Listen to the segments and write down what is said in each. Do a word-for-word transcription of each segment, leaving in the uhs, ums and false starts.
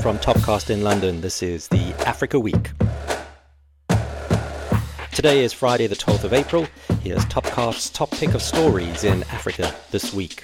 From Topcast in London, this is the Africa Week. Today is Friday the twelfth of April. Here's Topcast's top pick of stories in Africa this week.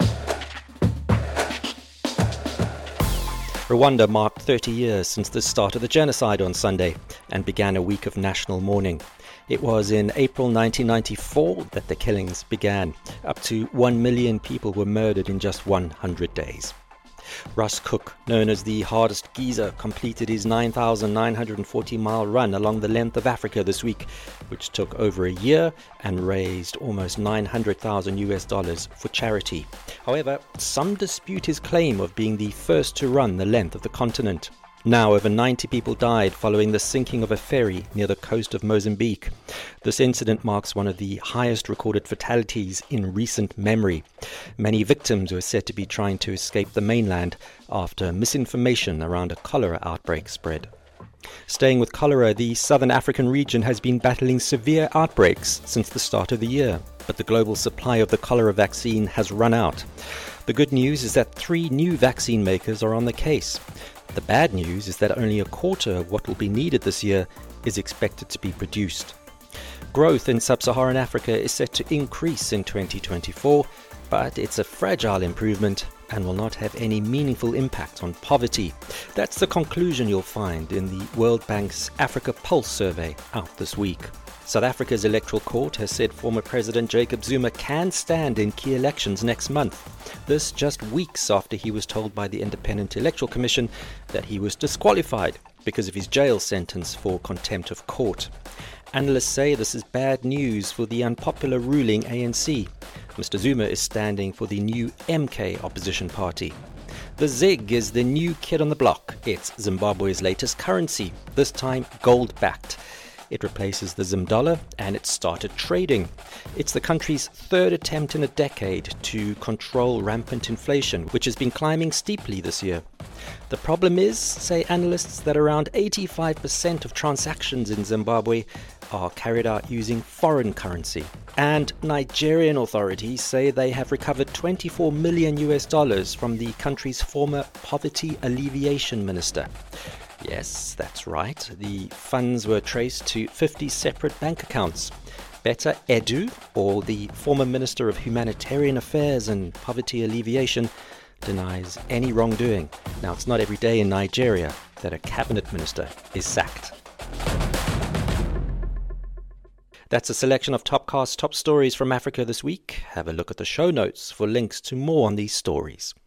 Rwanda marked thirty years since the start of the genocide on Sunday and began a week of national mourning. It was in April nineteen ninety-four that the killings began. Up to one million people were murdered in just one hundred days. Russ Cook, known as the hardest geezer, completed his nine thousand nine hundred forty mile run along the length of Africa this week, which took over a year and raised almost nine hundred thousand U S dollars for charity. However, some dispute his claim of being the first to run the length of the continent. Now, over ninety people died following the sinking of a ferry near the coast of Mozambique. This incident marks one of the highest recorded fatalities in recent memory. Many victims were said to be trying to escape the mainland after misinformation around a cholera outbreak spread. Staying with cholera, the southern African region has been battling severe outbreaks since the start of the year, but the global supply of the cholera vaccine has run out. The good news is that three new vaccine makers are on the case. The bad news is that only a quarter of what will be needed this year is expected to be produced. Growth in sub-Saharan Africa is set to increase in twenty twenty-four, but it's a fragile improvement and will not have any meaningful impact on poverty. That's the conclusion you'll find in the World Bank's Africa Pulse survey out this week. South Africa's electoral court has said former President Jacob Zuma can stand in key elections next month. This just weeks after he was told by the Independent Electoral Commission that he was disqualified because of his jail sentence for contempt of court. Analysts say this is bad news for the unpopular ruling A N C. Mister Zuma is standing for the new M K opposition party. The ZiG is the new kid on the block. It's Zimbabwe's latest currency, this time gold-backed. It replaces the Zim dollar and it started trading. It's the country's third attempt in a decade to control rampant inflation, which has been climbing steeply this year. The problem is, say analysts, that around eighty-five percent of transactions in Zimbabwe are carried out using foreign currency. And Nigerian authorities say they have recovered twenty-four million U S dollars from the country's former poverty alleviation minister. Yes, that's right. The funds were traced to fifty separate bank accounts. Betta Edu, or the former Minister of Humanitarian Affairs and Poverty Alleviation, denies any wrongdoing. Now, it's not every day in Nigeria that a cabinet minister is sacked. That's a selection of Topcast's top stories from Africa this week. Have a look at the show notes for links to more on these stories.